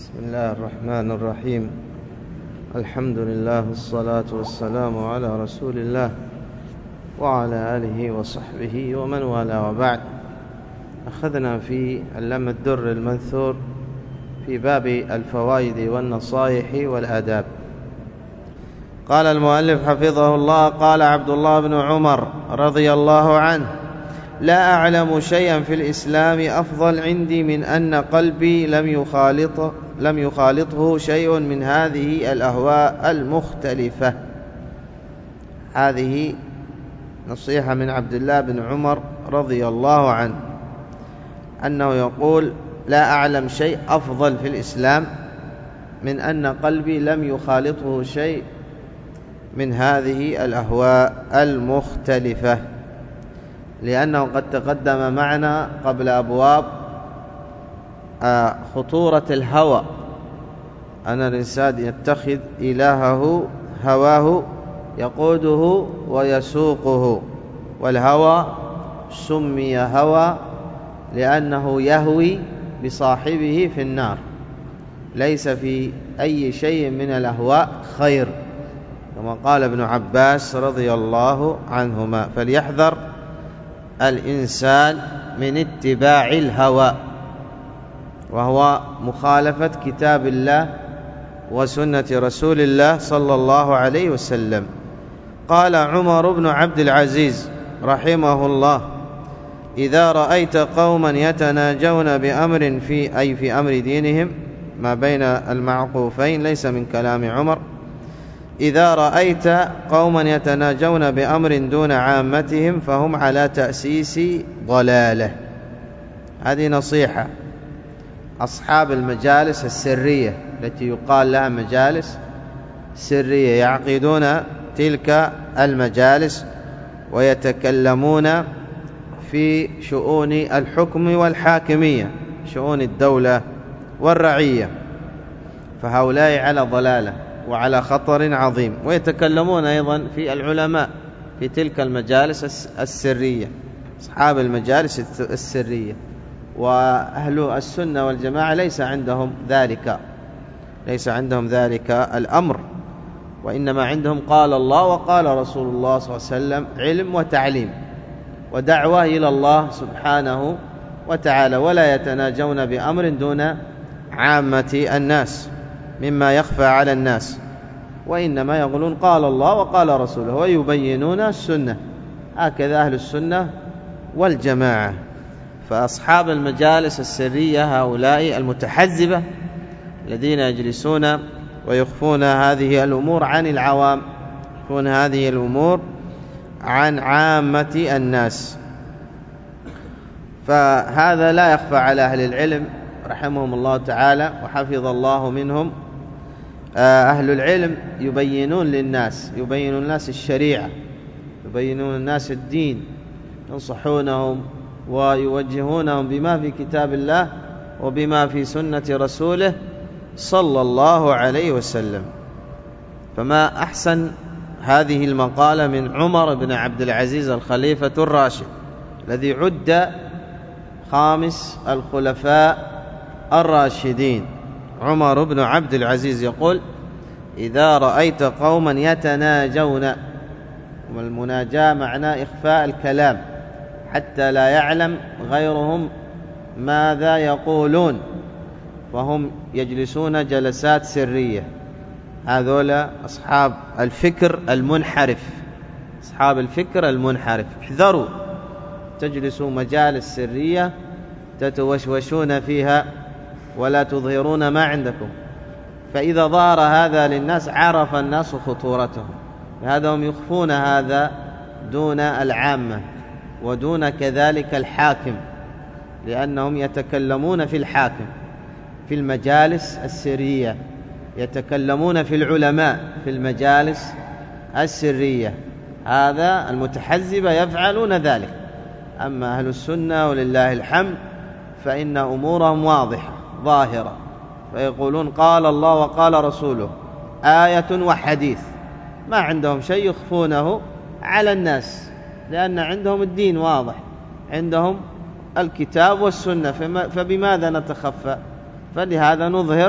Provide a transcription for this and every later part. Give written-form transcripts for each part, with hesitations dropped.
بسم الله الرحمن الرحيم. الحمد لله والصلاة والسلام على رسول الله وعلى آله وصحبه ومن والاه، وبعد. أخذنا في اللم الدر المنثور في باب الفوائد والنصائح والآداب. قال المؤلف حفظه الله: قال عبد الله بن عمر رضي الله عنه: لا أعلم شيئا في الإسلام أفضل عندي من أن قلبي لم يخالطه شيء من هذه الأهواء المختلفة. هذه نصيحة من عبد الله بن عمر رضي الله عنه، أنه يقول: لا أعلم شيء أفضل في الإسلام من أن قلبي لم يخالطه شيء من هذه الأهواء المختلفة، لأنه قد تقدم معنا قبل أبواب خطورة الهوى، أن الإنسان يتخذ إلهه هواه يقوده ويسوقه، والهوى سمي هوى لأنه يهوي بصاحبه في النار. ليس في أي شيء من الأهواء خير، كما قال ابن عباس رضي الله عنهما: فليحذر الإنسان من اتباع الهوى، وهو مخالفة كتاب الله وسنة رسول الله صلى الله عليه وسلم. قال عمر بن عبد العزيز رحمه الله: إذا رأيت قوما يتناجون بأمر في أمر دينهم، ما بين المعقوفين، ليس من كلام عمر. إذا رأيت قوما يتناجون بأمر دون عامتهم فهم على تأسيس ضلالة. هذه نصيحة أصحاب المجالس السرية التي يقال لها مجالس سرية، يعقدون تلك المجالس ويتكلمون في شؤون الحكم والحاكمية، شؤون الدولة والرعية، فهؤلاء على ضلالة وعلى خطر عظيم. ويتكلمون أيضا في العلماء في تلك المجالس السرية، أصحاب المجالس السرية. وأهل السنة والجماعة ليس عندهم ذلك الأمر، وإنما عندهم قال الله وقال رسول الله صلى الله عليه وسلم، علم وتعليم ودعوة إلى الله سبحانه وتعالى، ولا يتناجون بأمر دون عامة الناس مما يخفى على الناس، وإنما يقولون قال الله وقال رسوله ويبينون السنة. هكذا أهل السنة والجماعة. فأصحاب المجالس السرية هؤلاء المتحزبة الذين يجلسون ويخفون هذه الأمور عن العوام، يخفون هذه الأمور عن عامة الناس. فهذا لا يخفى على أهل العلم رحمهم الله تعالى وحفظ الله منهم. أهل العلم يبينون للناس، يبينون الناس الشريعة، يبينون الناس الدين، ينصحونهم ويوجهونهم بما في كتاب الله وبما في سنة رسوله صلى الله عليه وسلم. فما أحسن هذه المقالة من عمر بن عبد العزيز الخليفة الراشد، الذي عد خامس الخلفاء الراشدين. عمر بن عبد العزيز يقول: إذا رأيت قوما يتناجون، والمناجاة معناه إخفاء الكلام حتى لا يعلم غيرهم ماذا يقولون، فهم يجلسون جلسات سرية. هذولا أصحاب الفكر المنحرف، أصحاب الفكر المنحرف. احذروا، تجلسوا مجالس سرية تتوشوشون فيها ولا تظهرون ما عندكم، فإذا ظهر هذا للناس عرف الناس خطورته. هذا هم يخفون هذا دون العامة ودون كذلك الحاكم، لأنهم يتكلمون في الحاكم في المجالس السرية، يتكلمون في العلماء في المجالس السرية. هذا المتحزبة يفعلون ذلك. أما أهل السنة ولله الحمد فإن أمورهم واضحة ظاهرة، فيقولون قال الله وقال رسوله، آية وحديث، ما عندهم شيء يخفونه على الناس، لأن عندهم الدين واضح، عندهم الكتاب والسنة، فبماذا نتخفى؟ فلهذا نظهر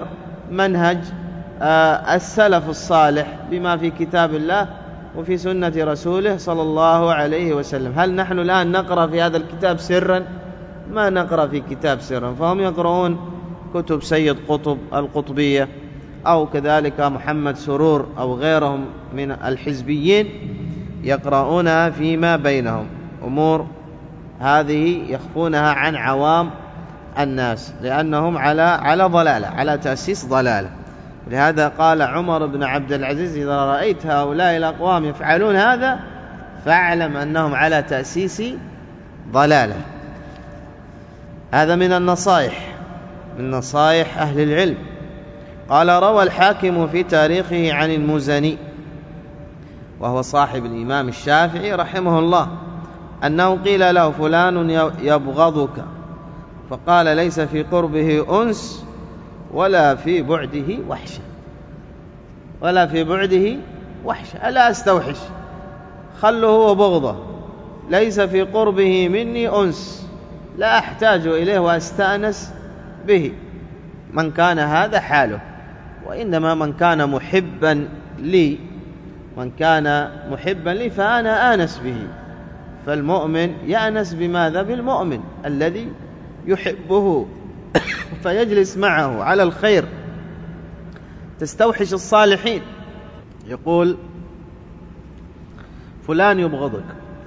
منهج السلف الصالح بما في كتاب الله وفي سنة رسوله صلى الله عليه وسلم. هل نحن الآن نقرأ في هذا الكتاب سرا؟ ما نقرأ في كتاب سرا، فهم يقرؤون كتب سيد قطب القطبية أو كذلك محمد سرور أو غيرهم من الحزبيين، يقرؤونها فيما بينهم، أمور هذه يخفونها عن عوام الناس لأنهم على ضلالة، على تأسيس ضلالة. لهذا قال عمر بن عبد العزيز: إذا رأيت هؤلاء الأقوام يفعلون هذا فاعلم أنهم على تأسيس ضلالة. هذا من النصائح، من نصائح أهل العلم. قال: روى الحاكم في تاريخه عن المزني وهو صاحب الإمام الشافعي رحمه الله أنه قيل له: فلان يبغضك، فقال: ليس في قربه أنس ولا في بعده وحشة. ولا في بعده وحشة، ألا أستوحش، خله وبغضه، ليس في قربه مني أنس، لا أحتاج إليه وأستأنس به، من كان هذا حاله. وإنما من كان محبا لي، من كان محبا لي فأنا آنس به. فالمؤمن يأنس بماذا؟ بالمؤمن الذي يحبه فيجلس معه على الخير، تستوحش الصالحين. يقول: فلان يبغضك،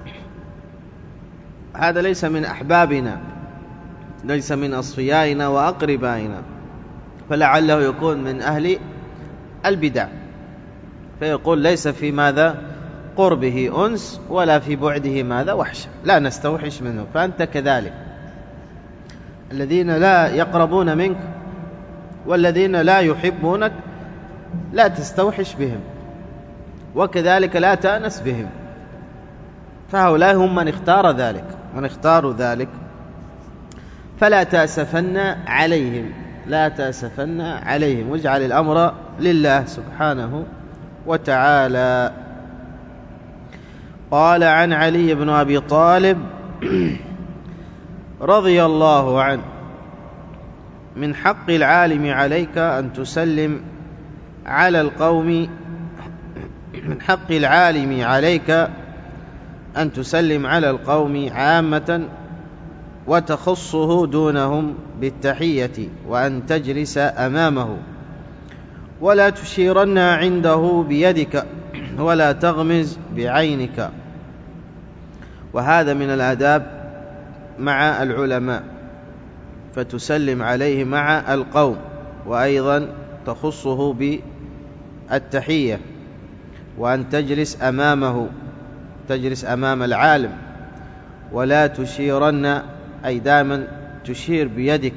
هذا ليس من أحبابنا، ليس من أصفيائنا وأقربائنا، فلعله يكون من أهل البدع، فيقول: ليس في ماذا؟ قربه أنس ولا في بعده ماذا؟ وحشة، لا نستوحش منه. فأنت كذلك، الذين لا يقربون منك والذين لا يحبونك لا تستوحش بهم، وكذلك لا تأنس بهم، فهؤلاء هم من اختار ذلك، من اختاروا ذلك. فلا تأسفن عليهم، لا تأسفن عليهم، واجعل الأمر لله سبحانه وتعالى. قال: عن علي بن أبي طالب رضي الله عنه: من حق العالم عليك أن تسلم على القوم، من حق العالم عليك أن تسلم على القوم عامة وتخصه دونهم بالتحية، وأن تجلس أمامه، ولا تشيرن عنده بيدك، ولا تغمز بعينك. وهذا من الآداب مع العلماء، فتسلم عليه مع القوم، وأيضا تخصه بالتحية، وأن تجلس أمامه، تجلس أمام العالم، ولا تشيرن، أي دائما تشير بيدك،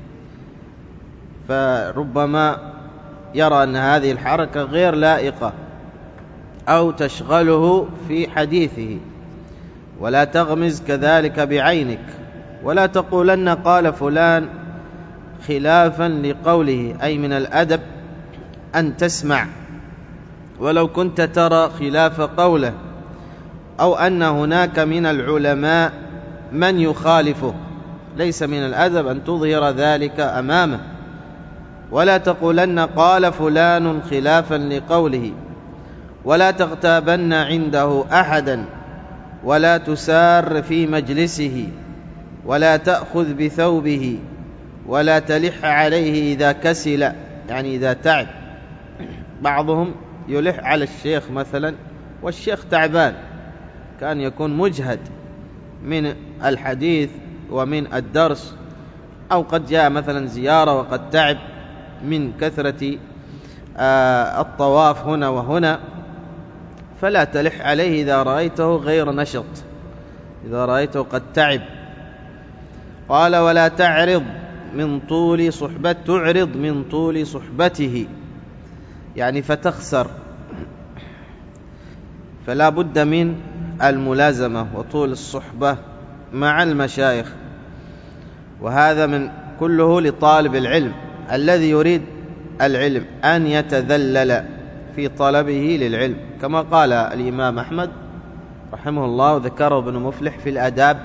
فربما يرى أن هذه الحركة غير لائقة أو تشغله في حديثه. ولا تغمز كذلك بعينك، ولا تقولن قال فلان خلافا لقوله، أي من الأدب أن تسمع ولو كنت ترى خلاف قوله، أو أن هناك من العلماء من يخالفه، ليس من الأدب أن تظهر ذلك أمامه. ولا تقولن قال فلان خلافا لقوله، ولا تغتابن عنده أحدا، ولا تسار في مجلسه، ولا تأخذ بثوبه، ولا تلح عليه إذا كسل، يعني إذا تعب. بعضهم يلح على الشيخ مثلا والشيخ تعبان، كان يكون مجهد من الحديث ومن الدرس، أو قد جاء مثلا زيارة وقد تعب من كثرة الطواف هنا وهنا، فلا تلح عليه إذا رأيته غير نشط، إذا رأيته قد تعب. قال: ولا تعرض من طول صحبته، تعرض من طول صحبته، يعني فتخسر، فلا بد من الملازمة وطول الصحبة مع المشايخ. وهذا من كله لطالب العلم الذي يريد العلم أن يتذلل في طلبه للعلم، كما قال الإمام أحمد رحمه الله، ذكره ابن مفلح في الآداب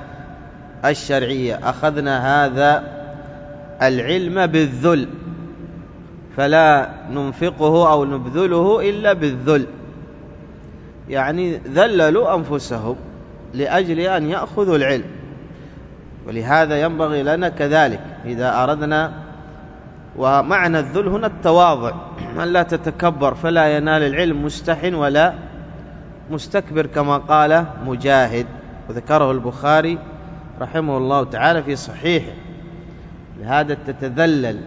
الشرعية: أخذنا هذا العلم بالذل، فلا ننفقه أو نبذله إلا بالذل، يعني ذللوا أنفسهم لأجل أن يأخذوا العلم. ولهذا ينبغي لنا كذلك إذا أردنا، ومعنى الذل هنا التواضع، أن لا تتكبر، فلا ينال العلم مستحن ولا مستكبر كما قال مجاهد، وذكره البخاري رحمه الله تعالى في صحيحه. لهذا تتذلل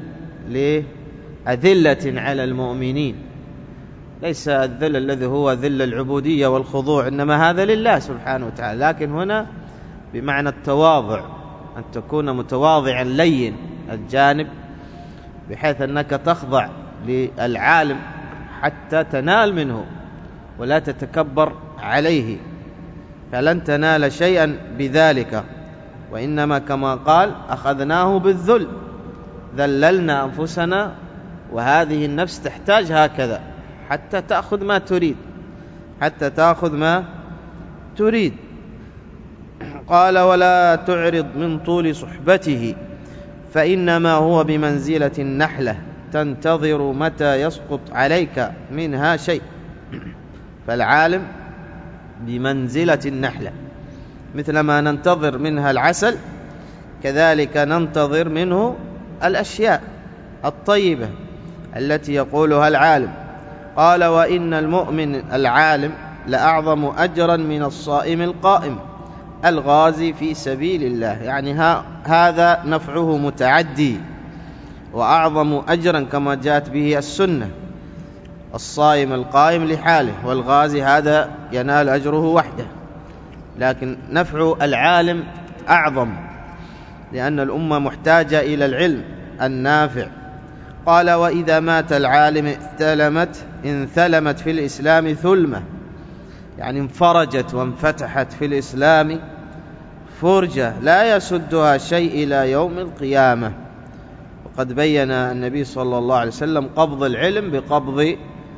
لأذلة على المؤمنين، ليس الذل الذي هو ذل العبودية والخضوع، إنما هذا لله سبحانه وتعالى، لكن هنا بمعنى التواضع، أن تكون متواضعا لين الجانب، بحيث أنك تخضع للعالم حتى تنال منه ولا تتكبر عليه، فلن تنال شيئا بذلك، وإنما كما قال أخذناه بالذل، ذللنا أنفسنا، وهذه النفس تحتاج هكذا حتى تأخذ ما تريد، حتى تأخذ ما تريد. قال ولا تعرض من طول صحبته فإنما هو بمنزلة النحلة تنتظر متى يسقط عليك منها شيء. فالعالم بمنزلة النحلة، مثلما ننتظر منها العسل كذلك ننتظر منه الأشياء الطيبة التي يقولها العالم. قال وإن المؤمن العالم لأعظم أجرا من الصائم القائم الغازي في سبيل الله، يعني هذا نفعه متعدي وأعظم أجرا كما جاءت به السنة. الصائم القائم لحاله، والغازي هذا ينال أجره وحده، لكن نفع العالم أعظم، لأن الأمة محتاجة إلى العلم النافع. قال وإذا مات العالم انثلمت في الإسلام ثلمة، يعني انفرجت وانفتحت في الإسلام فرجة لا يسدها شيء إلى يوم القيامة. وقد بين النبي صلى الله عليه وسلم قبض العلم بقبض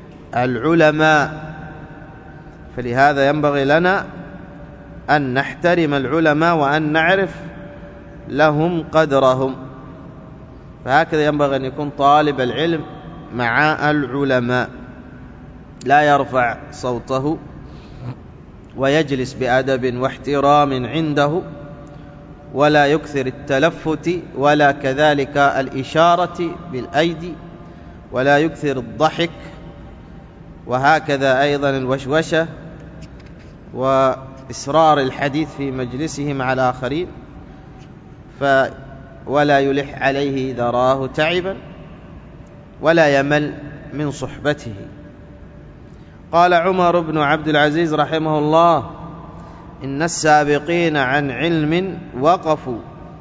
العلماء، فلهذا ينبغي لنا أن نحترم العلماء وأن نعرف لهم قدرهم، فهكذا ينبغي أن يكون طالب العلم مع العلماء، لا يرفع صوته ويجلس بأدب واحترام عنده، ولا يكثر التلفت ولا كذلك الإشارة بالأيدي، ولا يكثر الضحك، وهكذا أيضا الوشوشة وإسرار الحديث في مجلسه مع الآخرين، ولا يلح عليه إذا راه تعبا، ولا يمل من صحبته. قال عمر بن عبد العزيز رحمه الله إن السابقين عن علم وقفوا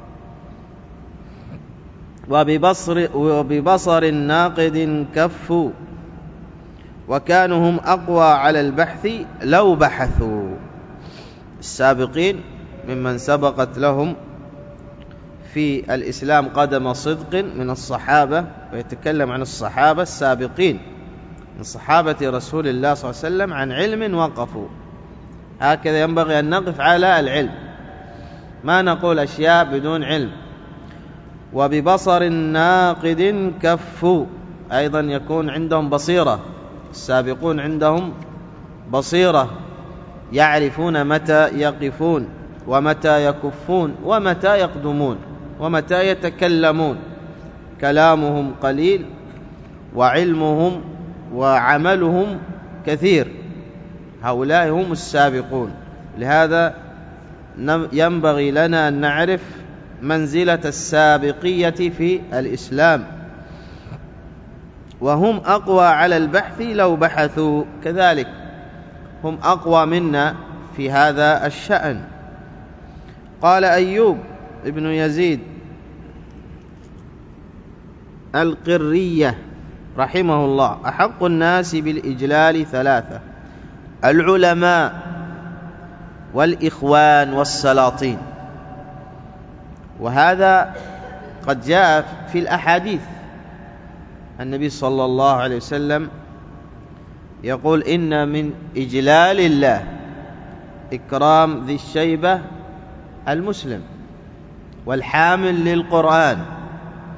وببصر ناقد كفوا، وكانوا هم أقوى على البحث لو بحثوا. السابقين ممن سبقت لهم في الإسلام قدم صدق من الصحابة، ويتكلم عن الصحابة السابقين من صحابة رسول الله صلى الله عليه وسلم عن علم وقفوا. هكذا ينبغي أن نقف على العلم، ما نقول أشياء بدون علم. وببصر ناقد كفوا، أيضا يكون عندهم بصيرة، السابقون عندهم بصيرة، يعرفون متى يقفون ومتى يكفون ومتى يقدمون ومتى يتكلمون، كلامهم قليل وعلمهم وعملهم كثير، هؤلاء هم السابقون. لهذا ينبغي لنا أن نعرف منزلة السابقية في الإسلام، وهم أقوى على البحث لو بحثوا، كذلك هم أقوى منا في هذا الشأن. قال أيوب ابن يزيد القرية رحمه الله أحق الناس بالإجلال ثلاثة: العلماء والإخوان والسلاطين. وهذا قد جاء في الأحاديث، النبي صلى الله عليه وسلم يقول إن من إجلال الله إكرام ذي الشيبة المسلم والحامل للقرآن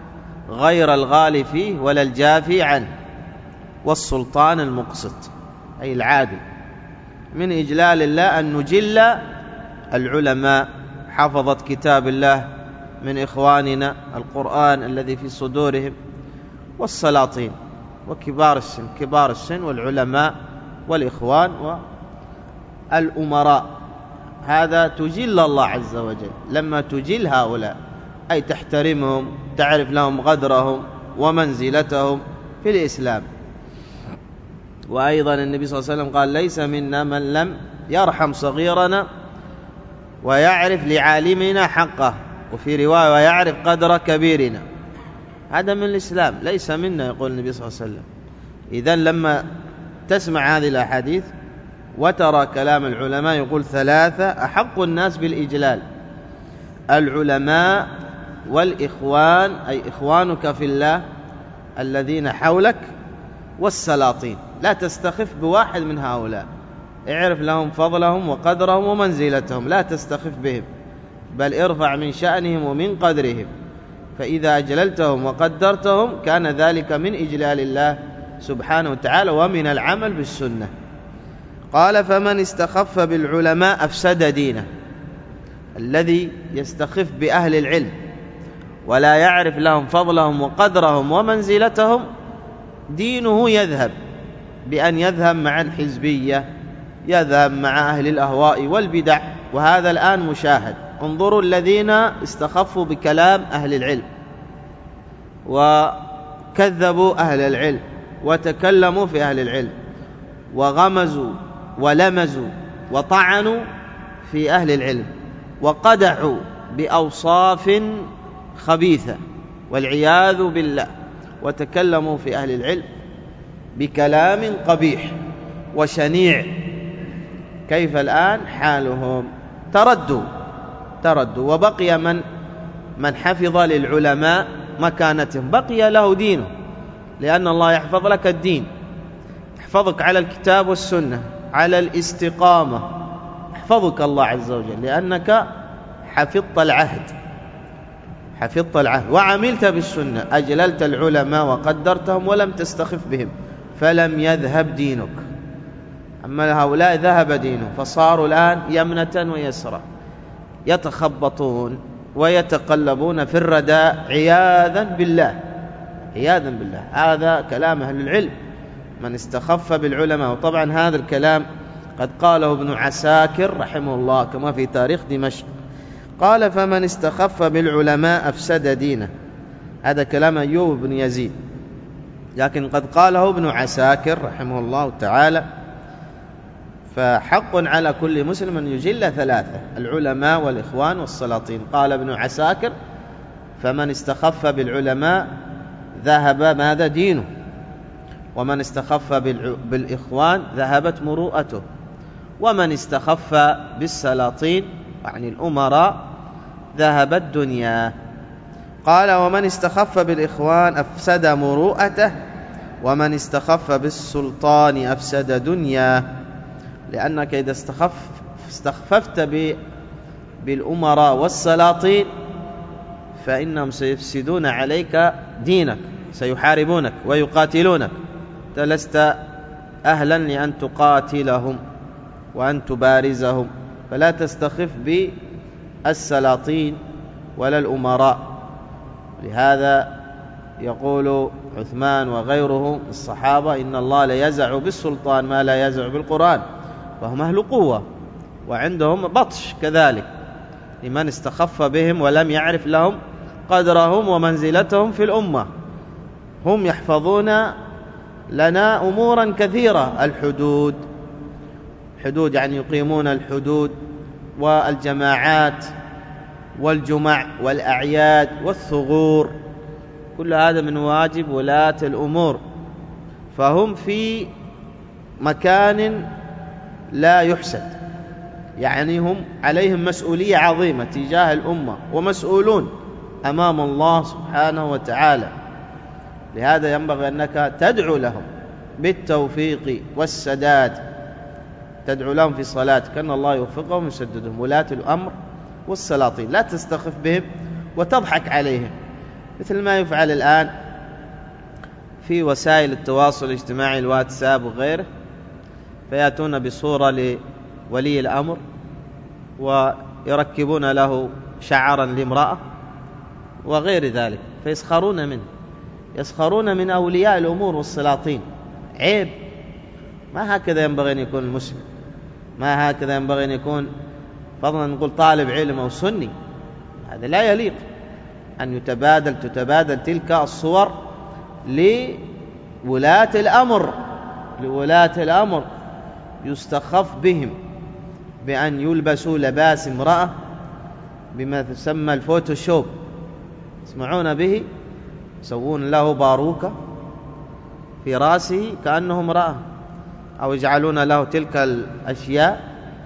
غير الغالي فيه ولا الجافي عنه، والسلطان المقسط أي العادل. من إجلال الله أن نجل العلماء حفظت كتاب الله من إخواننا القرآن الذي في صدورهم، والسلاطين وكبار السن والعلماء والإخوان والأمراء. هذا تجل الله عز وجل. لما تجل هؤلاء أي تحترمهم، تعرف لهم قدرهم ومنزلتهم في الإسلام. وأيضا النبي صلى الله عليه وسلم قال: ليس منا من لم يرحم صغيرنا ويعرف لعالمنا حقه، وفي رواية ويعرف قدر كبيرنا. هذا من الإسلام، ليس منا، يقول النبي صلى الله عليه وسلم. إذن لما تسمع هذه الأحاديث وترى كلام العلماء يقول: ثلاثة أحق الناس بالإجلال: العلماء والإخوان أي إخوانك في الله الذين حولك، والسلاطين. لا تستخف بواحد من هؤلاء، اعرف لهم فضلهم وقدرهم ومنزلتهم، لا تستخف بهم، بل ارفع من شأنهم ومن قدرهم. فإذا أجللتهم وقدرتهم كان ذلك من إجلال الله سبحانه وتعالى ومن العمل بالسنة. قال: فمن استخف بالعلماء أفسد دينه. الذي يستخف بأهل العلم ولا يعرف لهم فضلهم وقدرهم ومنزلتهم دينه يذهب، بأن يذهب مع الحزبية، يذهب مع أهل الأهواء والبدع. وهذا الآن مشاهد. انظروا الذين استخفوا بكلام أهل العلم وكذبوا أهل العلم وتكلموا في أهل العلم وغمزوا ولمزوا وطعنوا في أهل العلم وقدحوا بأوصاف خبيثة والعياذ بالله، وتكلموا في أهل العلم بكلام قبيح وشنيع. كيف الآن حالهم؟ تردوا وبقي من حفظ للعلماء مكانتهم، بقي له دينه، لأن الله يحفظ لك الدين، يحفظك على الكتاب والسنة، على الاستقامة، يحفظك الله عز وجل، لأنك حفظت العهد وعملت بالسنة، أجللت العلماء وقدرتهم ولم تستخف بهم، فلم يذهب دينك. أما هؤلاء ذهب دينه، فصاروا الآن يمنة ويسرى، يتخبطون ويتقلبون في الرداء عياذا بالله. هذا كلام أهل العلم: من استخف بالعلماء. وطبعا هذا الكلام قد قاله ابن عساكر رحمه الله كما في تاريخ دمشق، قال: فمن استخف بالعلماء أفسد دينه. هذا كلام أيوب بن يزيد، لكن قد قاله ابن عساكر رحمه الله تعالى. فحق على كل مسلم أن يجل ثلاثة: العلماء والإخوان والسلاطين. قال ابن عساكر: فمن استخف بالعلماء ذهب ماذا؟ دينه. ومن استخف بالإخوان ذهبت مروءته. ومن استخف بالسلاطين يعني الأمراء ذهبت دنياه. قال: ومن استخف بالإخوان أفسد مروءته، ومن استخف بالسلطان أفسد دنياه. لأنك إذا استخففت بالأمراء والسلاطين فإنهم سيفسدون عليك دينك، سيحاربونك ويقاتلونك، لست أهلا لأن تقاتلهم وأن تبارزهم. فلا تستخف بالسلاطين ولا الأمراء. لهذا يقول عثمان وغيره الصحابة: إن الله لا يزع بالسلطان ما لا يزع بالقرآن. فهم أهل قوة وعندهم بطش كذلك لمن استخف بهم ولم يعرف لهم قدرهم ومنزلتهم في الأمة. هم يحفظون لنا أمورا كثيرة: الحدود يعني يقيمون الحدود والجماعات والجمع والأعياد والثغور، كل هذا من واجب ولاة الأمور. فهم في مكان لا يحسد، يعني هم عليهم مسؤولية عظيمة تجاه الأمة ومسؤولون أمام الله سبحانه وتعالى. لهذا ينبغي أنك تدعو لهم بالتوفيق والسداد، تدعو لهم في صلاتك أن الله يوفقهم ويسددهم. ولاة الأمر والسلاطين لا تستخف بهم وتضحك عليهم مثل ما يفعل الآن في وسائل التواصل الاجتماعي، الواتساب وغيره، فيأتون بصورة لولي الأمر ويركبون له شعرا لامرأة وغير ذلك، فيسخرون منه، يسخرون من أولياء الأمور والسلاطين. عيب، ما هكذا ينبغي أن يكون المسلم، ما هكذا ينبغي أن يكون، فضلا نقول طالب علم أو سني. هذا لا يليق أن تتبادل تلك الصور لولاة الأمر، يستخف بهم بأن يلبسوا لباس امرأة بما تسمى الفوتوشوب، يسمعون به، يسوون له باروكة في رأسه كأنه امرأة، أو يجعلون له تلك الأشياء،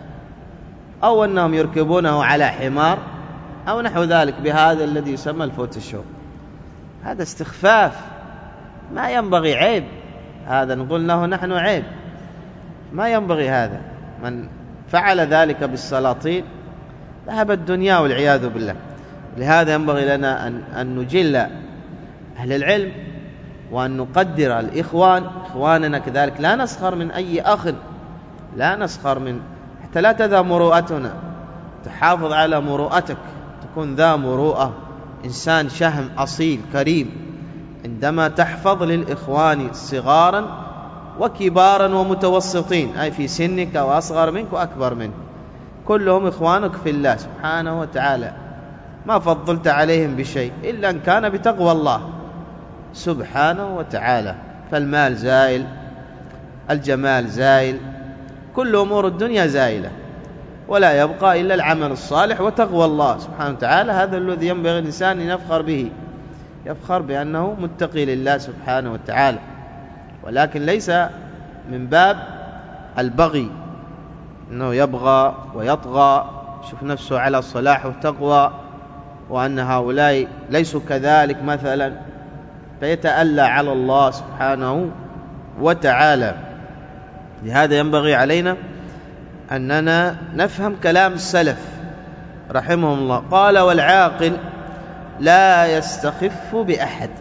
أو أنهم يركبونه على حمار أو نحو ذلك بهذا الذي يسمى الفوتوشوب. هذا استخفاف، ما ينبغي، عيب. هذا نقول له نحن عيب، ما ينبغي هذا. من فعل ذلك بالسلاطين ذهب الدنيا والعياذ بالله. لهذا ينبغي لنا أن نجل أهل العلم وأن نقدر إخواننا كذلك. لا نسخر من أي أخ، لا نسخر من، حتى لا تذهب مروءتنا، تحافظ على مروءتك، تكون ذا مروءة، إنسان شهم أصيل كريم، عندما تحفظ للإخوان صغارا وكبارا ومتوسطين، أي في سنك وأصغر منك وأكبر منك، كلهم إخوانك في الله سبحانه وتعالى، ما فضلت عليهم بشيء إلا أن كان بتقوى الله سبحانه وتعالى. فالمال زائل، الجمال زائل، كل أمور الدنيا زائلة، ولا يبقى إلا العمل الصالح وتقوى الله سبحانه وتعالى. هذا الذي ينبغي الإنسان أن يفخر به، يفخر بأنه متقي لله سبحانه وتعالى، ولكن ليس من باب البغي، أنه يبغى ويطغى، يشوف نفسه على الصلاح والتقوى وأن هؤلاء ليسوا كذلك مثلا، فيتألى على الله سبحانه وتعالى. لهذا ينبغي علينا أننا نفهم كلام السلف رحمهم الله. قال: والعاقل لا يستخف بأحد.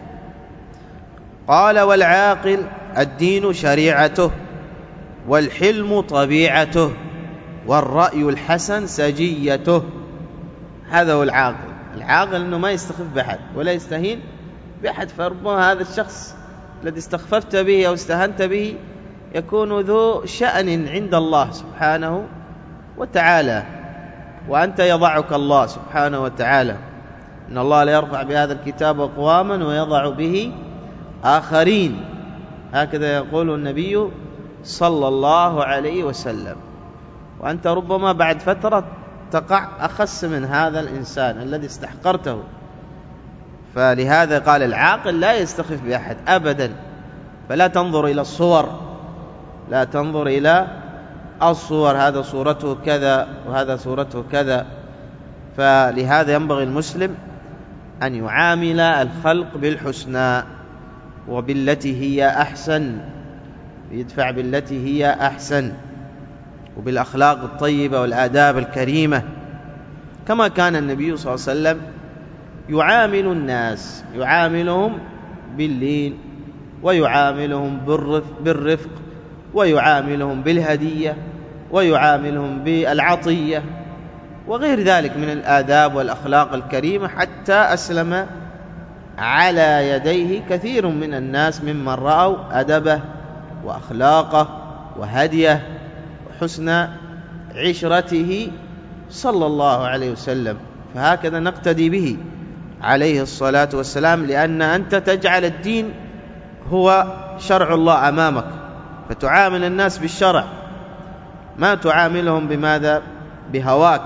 قال: والعاقل الدين شريعته، والحلم طبيعته، والرأي الحسن سجيته. هذا هو العاقل. العاقل أنه ما يستخف بأحد ولا يستهين بأحد، فربما هذا الشخص الذي استخففت به أو استهنت به يكون ذو شأن عند الله سبحانه وتعالى، وأنت يضعك الله سبحانه وتعالى. إن الله لا يرفع بهذا الكتاب أقواما ويضع به آخرين، هكذا يقول النبي صلى الله عليه وسلم. وأنت ربما بعد فترة تقع أخس من هذا الإنسان الذي استحقرته. فلهذا قال: العاقل لا يستخف بأحد أبدا. فلا تنظر إلى الصور، لا تنظر إلى الصور، هذا صورته كذا وهذا صورته كذا. فلهذا ينبغي المسلم أن يعامل الخلق بالحسنى وبالتي هي أحسن، يدفع بالتي هي أحسن، وبالأخلاق الطيبة والآداب الكريمة، كما كان النبي صلى الله عليه وسلم يعامل الناس، يعاملهم باللين، ويعاملهم بالرفق، ويعاملهم بالهدية، ويعاملهم بالعطية، وغير ذلك من الآداب والأخلاق الكريمة، حتى أسلم على يديه كثير من الناس ممن رأوا أدبه وأخلاقه وهديه وحسن عشرته صلى الله عليه وسلم. فهكذا نقتدي به عليه الصلاة والسلام، لأن أنت تجعل الدين هو شرع الله أمامك، فتعامل الناس بالشرع، ما تعاملهم بماذا؟ بهواك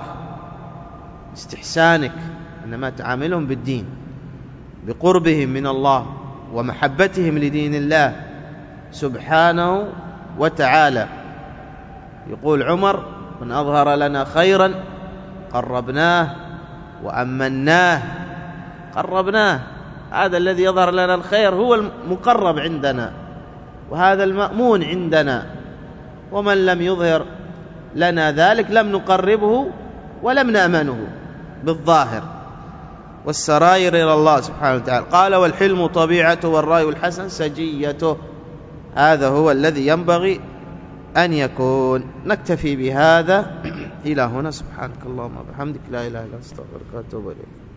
استحسانك، إنما تعاملهم بالدين، بقربهم من الله ومحبتهم لدين الله سبحانه وتعالى. يقول عمر: من أظهر لنا خيرا قربناه وأمناه. قربناه، هذا الذي يظهر لنا الخير هو المقرب عندنا، وهذا المأمون عندنا. ومن لم يظهر لنا ذلك لم نقربه ولم نأمنه بالظاهر. والسرائر إلى الله سبحانه وتعالى. قال والحلم طبيعته والرأي الحسن سجيته. هذا هو الذي ينبغي أن يكون. نكتفي بهذا إلى هنا. سبحانك اللهم وبحمدك لا إله إلا أنت أستغفرك وأتوب إليك.